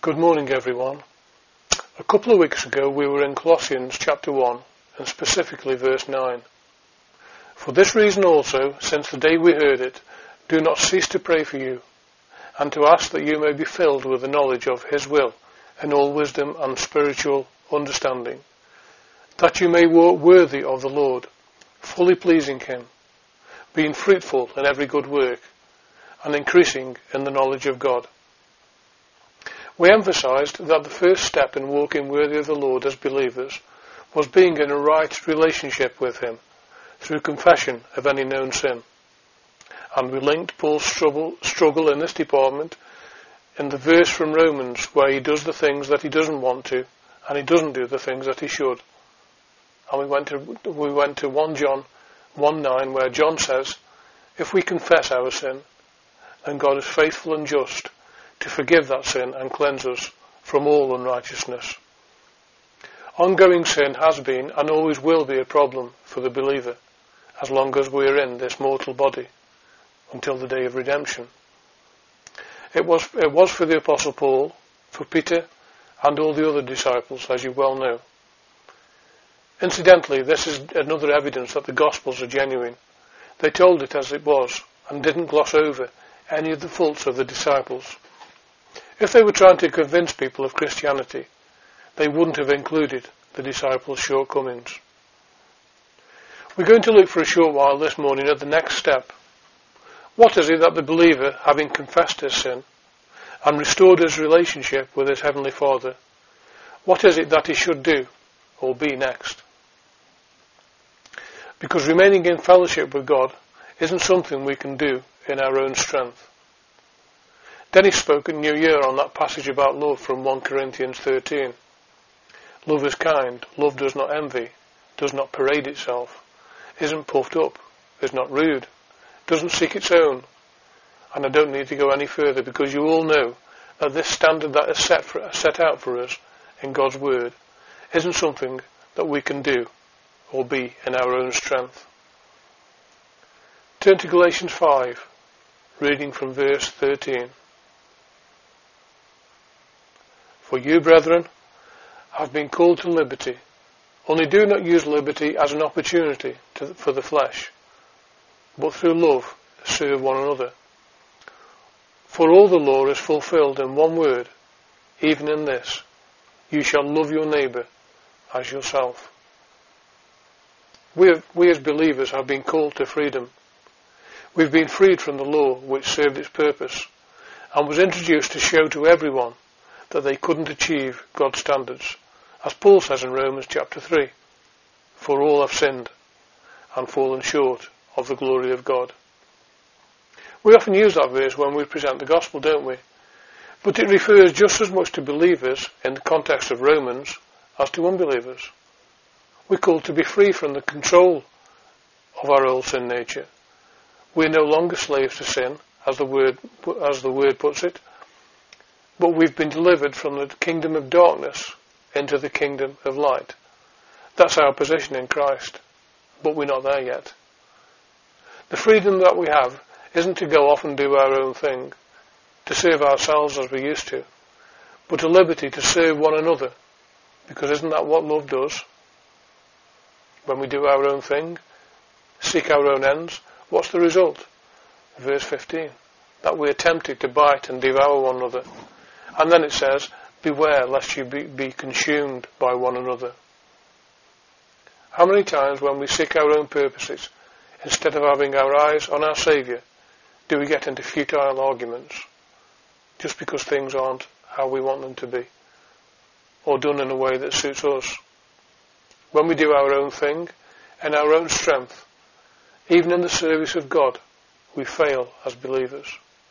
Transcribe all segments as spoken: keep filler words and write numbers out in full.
Good morning, everyone. A couple of weeks ago we were in Colossians chapter one, and specifically verse nine. For this reason also, since the day we heard it, do not cease to pray for you, and to ask that you may be filled with the knowledge of his will, in all wisdom and spiritual understanding, that you may walk worthy of the Lord, fully pleasing him, being fruitful in every good work, and increasing in the knowledge of God. We emphasized that the first step in walking worthy of the Lord as believers was being in a right relationship with him through confession of any known sin. And we linked Paul's struggle, struggle in this department in the verse from Romans where he does the things that he doesn't want to and he doesn't do the things that he should. And we went to, we went to First John one nine where John says, if we confess our sin, then God is faithful and just to forgive that sin and cleanse us from all unrighteousness. Ongoing sin has been and always will be a problem for the believer as long as we are in this mortal body until the day of redemption. It was, it was for the Apostle Paul, for Peter and all the other disciples, as you well know. Incidentally, this is another evidence that the Gospels are genuine. They told it as it was and didn't gloss over any of the faults of the disciples. If they were trying to convince people of Christianity, they wouldn't have included the disciples' shortcomings. We're going to look for a short while this morning at the next step. What is it that the believer, having confessed his sin and restored his relationship with his Heavenly Father, what is it that he should do or be next? Because remaining in fellowship with God isn't something we can do in our own strength. Dennis spoke at New Year on that passage about love from First Corinthians thirteen. Love is kind, love does not envy, does not parade itself, isn't puffed up, is not rude, doesn't seek its own. And I don't need to go any further because you all know that this standard that is set, for, set out for us in God's Word isn't something that we can do or be in our own strength. Turn to Galatians five, reading from verse thirteen. For you, brethren, have been called to liberty, only do not use liberty as an opportunity to, for the flesh, but through love serve one another. For all the law is fulfilled in one word, even in this, you shall love your neighbour as yourself. We, have, we as believers have been called to freedom. We've been freed from the law which served its purpose and was introduced to show to everyone that they couldn't achieve God's standards. As Paul says in Romans chapter three, for all have sinned and fallen short of the glory of God. We often use that verse when we present the gospel, don't we? But it refers just as much to believers in the context of Romans as to unbelievers. We're called to be free from the control of our old sin nature. We're no longer slaves to sin, as the word, as the word puts it, but we've been delivered from the kingdom of darkness into the kingdom of light. That's our position in Christ, but we're not there yet. The freedom that we have isn't to go off and do our own thing, to serve ourselves as we used to, but a liberty to serve one another, because isn't that what love does? When we do our own thing, seek our own ends, what's the result? Verse fifteen, that we are tempted to bite and devour one another. And then it says, beware lest you be, be consumed by one another. How many times when we seek our own purposes, instead of having our eyes on our Saviour, do we get into futile arguments just because things aren't how we want them to be, or done in a way that suits us? When we do our own thing, in our own strength, even in the service of God, we fail as believers.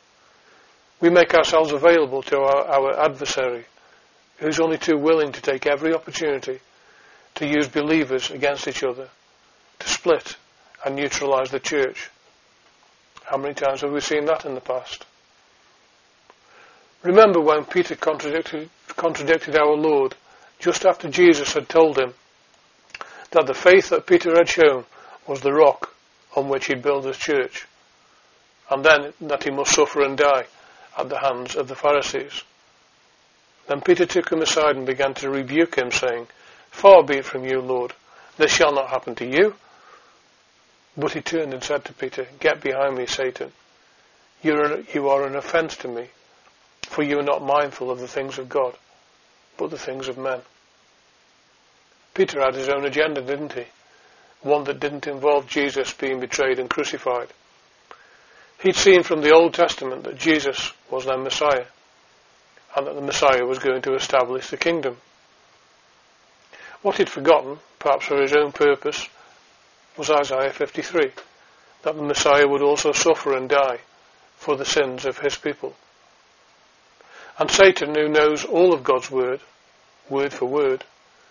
We make ourselves available to our, our adversary, who's only too willing to take every opportunity to use believers against each other, to split and neutralize the church. How many times have we seen that in the past? Remember when Peter contradicted, contradicted our Lord just after Jesus had told him that the faith that Peter had shown was the rock on which he'd build his church, and then that he must suffer and die at the hands of the Pharisees. Then Peter took him aside and began to rebuke him, saying, Far be it from you, Lord, this shall not happen to you. But he turned and said to Peter, Get behind me, Satan. You are, you are an offence to me, for you are not mindful of the things of God, but the things of men. Peter had his own agenda, didn't he? One that didn't involve Jesus being betrayed and crucified. He'd seen from the Old Testament that Jesus was their Messiah, and that the Messiah was going to establish the kingdom. What he'd forgotten, perhaps for his own purpose, was Isaiah fifty-three, that the Messiah would also suffer and die for the sins of his people. And Satan, who knows all of God's word, word for word,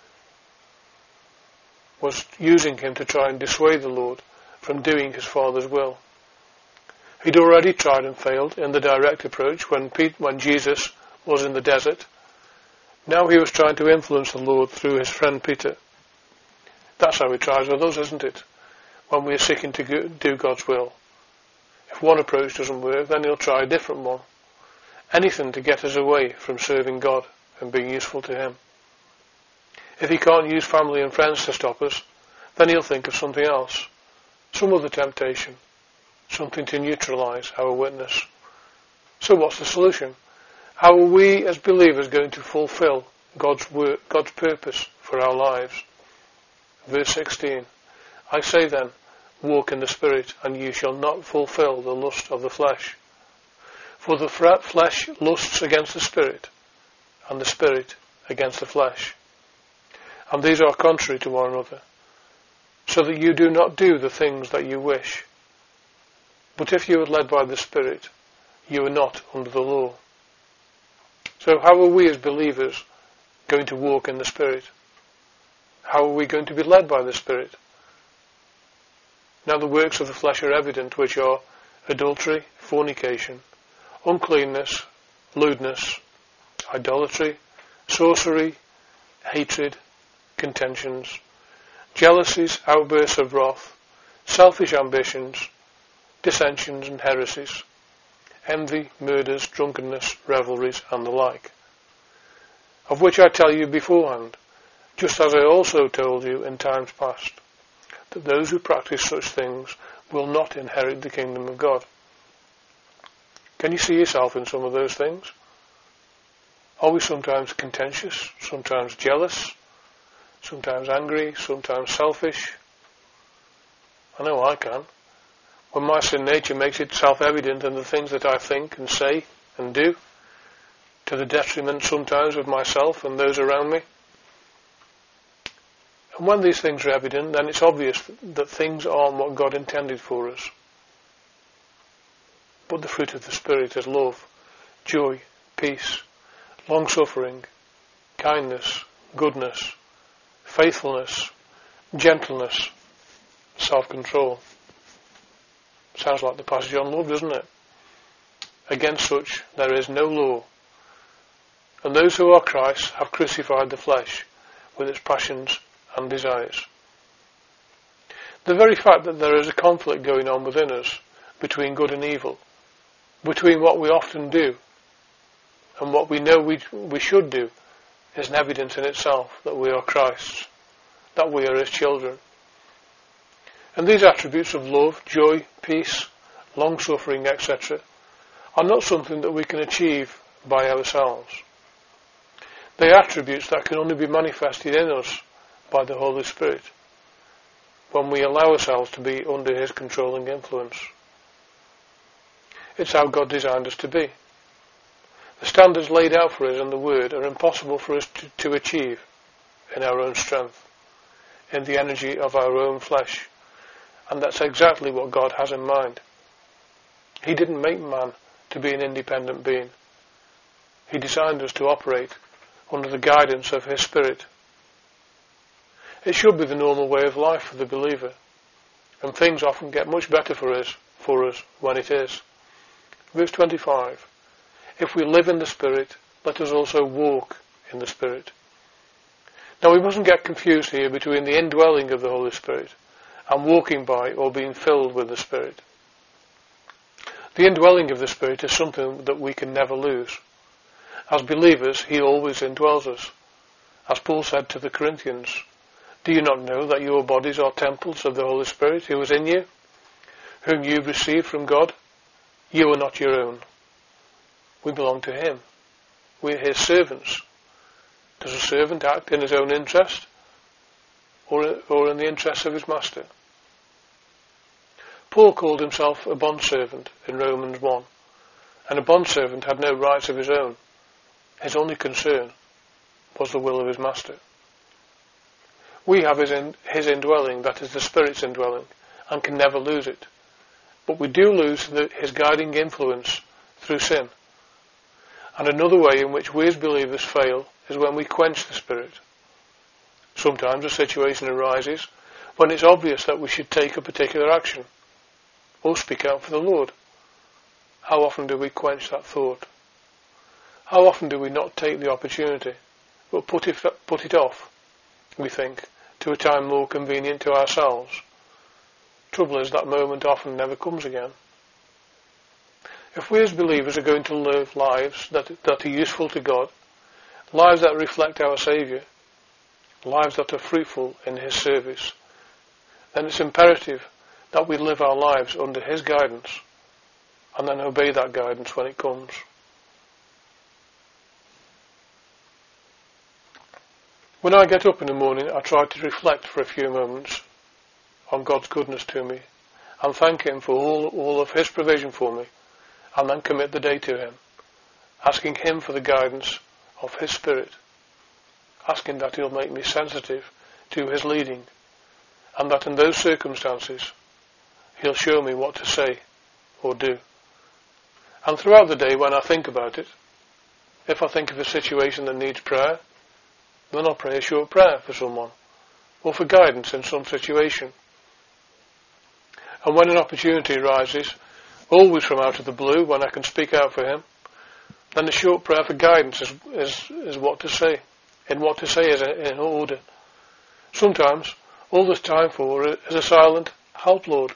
was using him to try and dissuade the Lord from doing his Father's will. He'd already tried and failed in the direct approach when, Pete, when Jesus was in the desert. Now he was trying to influence the Lord through his friend Peter. That's how he tries with us, isn't it? When we are seeking to do God's will. If one approach doesn't work, then he'll try a different one. Anything to get us away from serving God and being useful to him. If he can't use family and friends to stop us, then he'll think of something else. Some other temptation. Something to neutralize our witness. So what's the solution? How are we as believers going to fulfill God's work, God's purpose for our lives? Verse sixteen. I say then, walk in the Spirit, and you shall not fulfill the lust of the flesh. For the flesh lusts against the Spirit, and the Spirit against the flesh. And these are contrary to one another, so that you do not do the things that you wish. But if you are led by the Spirit, you are not under the law. So how are we as believers going to walk in the Spirit? How are we going to be led by the Spirit? Now the works of the flesh are evident, which are adultery, fornication, uncleanness, lewdness, idolatry, sorcery, hatred, contentions, jealousies, outbursts of wrath, selfish ambitions, dissensions and heresies, envy, murders, drunkenness, revelries, and the like, of which I tell you beforehand, just as I also told you in times past, that those who practice such things will not inherit the kingdom of God. Can you see yourself in some of those things? Are we sometimes contentious, sometimes jealous, sometimes angry, sometimes selfish? I know I can. When my sin nature makes itself evident in the things that I think and say and do, to the detriment sometimes of myself and those around me. And when these things are evident, then it's obvious that things aren't what God intended for us. But the fruit of the Spirit is love, joy, peace, long-suffering, kindness, goodness, faithfulness, gentleness, self-control. Sounds like the passage on love, doesn't it? Against such there is no law. And those who are Christ have crucified the flesh with its passions and desires. The very fact that there is a conflict going on within us between good and evil, between what we often do and what we know we, we should do, is an evidence in itself that we are Christ's, that we are His children. And these attributes of love, joy, peace, long-suffering, et cetera, are not something that we can achieve by ourselves. They are attributes that can only be manifested in us by the Holy Spirit when we allow ourselves to be under His controlling influence. It's how God designed us to be. The standards laid out for us in the Word are impossible for us to, to achieve in our own strength, in the energy of our own flesh. And that's exactly what God has in mind. He didn't make man to be an independent being. He designed us to operate under the guidance of His Spirit. It should be the normal way of life for the believer, and things often get much better for us, for us when it is. Verse twenty-five. If we live in the Spirit, let us also walk in the Spirit. Now we mustn't get confused here between the indwelling of the Holy Spirit and walking by or being filled with the Spirit. The indwelling of the Spirit is something that we can never lose. As believers, he always indwells us. As Paul said to the Corinthians, do you not know that your bodies are temples of the Holy Spirit who is in you, whom you have received from God? You are not your own. We belong to him. We are his servants. Does a servant act in his own interest or, or in the interest of his master? Paul called himself a bondservant in Romans one, and a bondservant had no rights of his own. His only concern was the will of his master. We have his, in, his indwelling, that is the Spirit's indwelling, and can never lose it. But we do lose the, his guiding influence through sin. And another way in which we as believers fail is when we quench the Spirit. Sometimes a situation arises when it's obvious that we should take a particular action or speak out for the Lord. How often do we quench that thought? How often do we not take the opportunity, but put it, put it off, we think, to a time more convenient to ourselves? Trouble is, that moment often never comes again. If we as believers are going to live lives that, that are useful to God, lives that reflect our Saviour, lives that are fruitful in his service, then it's imperative that we live our lives under his guidance and then obey that guidance when it comes. When I get up in the morning, I try to reflect for a few moments on God's goodness to me and thank him for all, all of his provision for me, and then commit the day to him, asking him for the guidance of his Spirit, asking that he'll make me sensitive to his leading, and that in those circumstances he'll show me what to say or do. And throughout the day, when I think about it, if I think of a situation that needs prayer, then I'll pray a short prayer for someone, or for guidance in some situation. And when an opportunity arises, always from out of the blue, when I can speak out for him, then a short prayer for guidance is, is, is what to say, and what to say is in order. Sometimes, all there's time for is a silent, help Lord.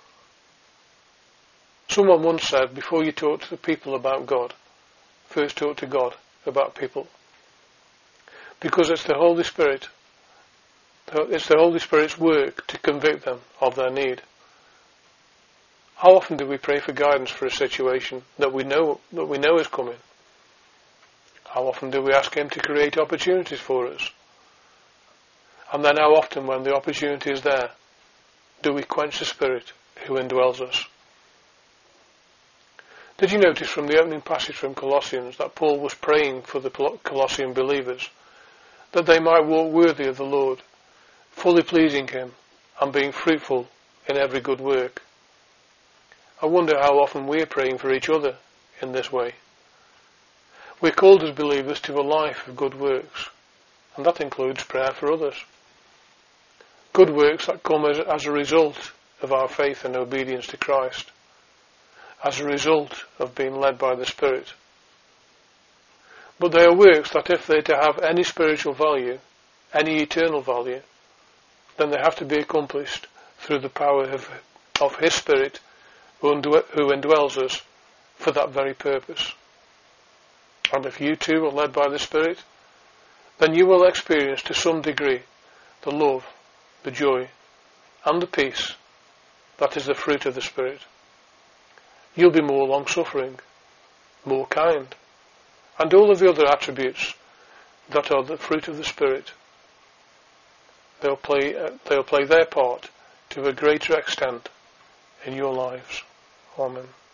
Someone once said, before you talk to the people about God, first talk to God about people. Because it's the Holy Spirit, it's the Holy Spirit's work to convict them of their need. How often do we pray for guidance for a situation that we know that we know is coming? How often do we ask him to create opportunities for us? And then how often, when the opportunity is there, do we quench the Spirit who indwells us? Did you notice from the opening passage from Colossians that Paul was praying for the Colossian believers that they might walk worthy of the Lord, fully pleasing him and being fruitful in every good work? I wonder how often we are praying for each other in this way. We're called as believers to a life of good works, and that includes prayer for others. Good works that come as, as a result of our faith and obedience to Christ, as a result of being led by the Spirit. But they are works that, if they're to have any spiritual value, any eternal value, then they have to be accomplished through the power of, of his Spirit who indwells us for that very purpose. And if you too are led by the Spirit, then you will experience to some degree the love, the joy, and the peace that is the fruit of the Spirit. You'll be more long-suffering, more kind, and all of the other attributes that are the fruit of the Spirit. They'll play, uh, they'll play their part to a greater extent in your lives. Amen.